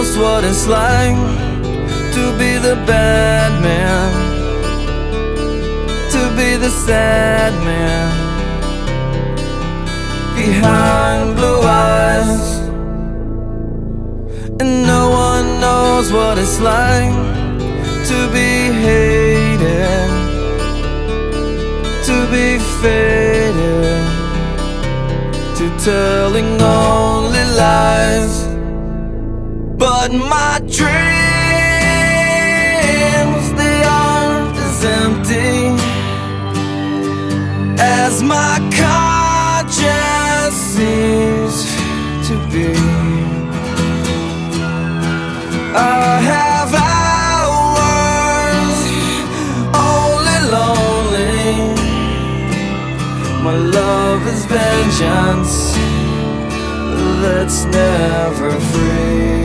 knows what it's like to be the bad man, to be the sad man behind blue eyes. And no one knows what it's like to be hated, to be faded, to telling only lies. But my dreams, they aren't as empty as my conscience seems to be. I have hours only lonely. My love is vengeance that's never free.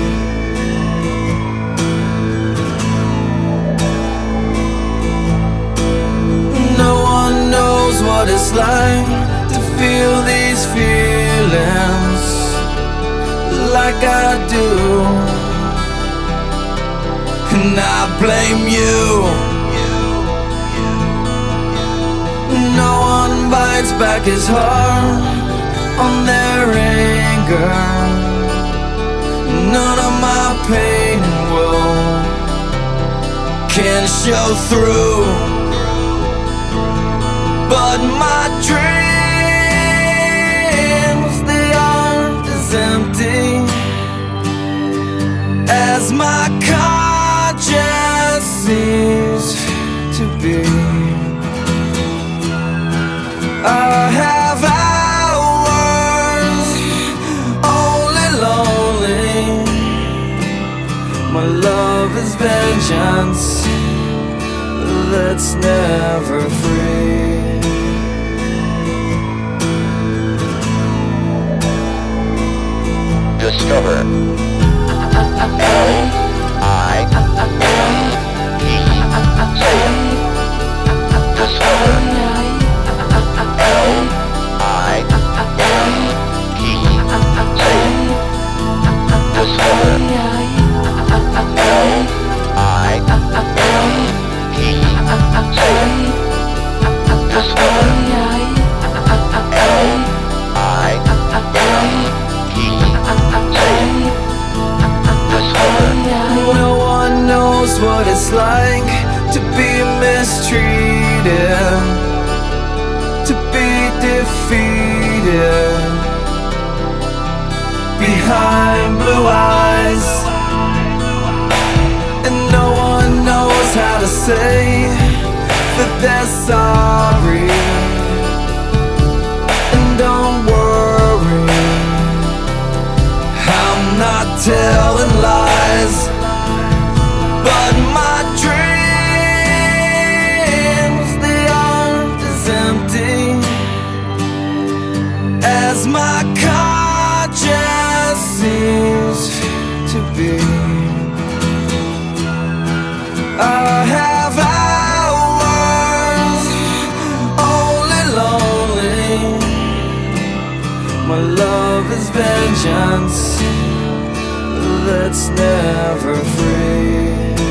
No one knows what it's like to feel these feelings like I do. And I blame you. No one bites back his heart on their anger. None of my pain and woe can show through. But my dreams, they aren't as empty as my conscience seems to be. I have hours only lonely. My love is vengeance that's never free. Discover No one knows what it's like to be mistreated, to be defeated behind blue eyes. And no one knows how to say that they're sorry. And don't worry, I'm not telling lies. But my dreams, they aren't as empty as my conscience seems to be. I have hours only lonely. My love is vengeance that's never free.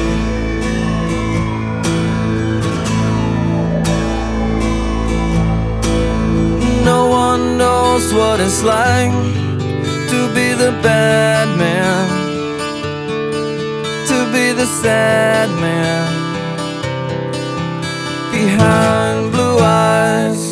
No one knows what it's like to be the bad man, to be the sad man behind blue eyes.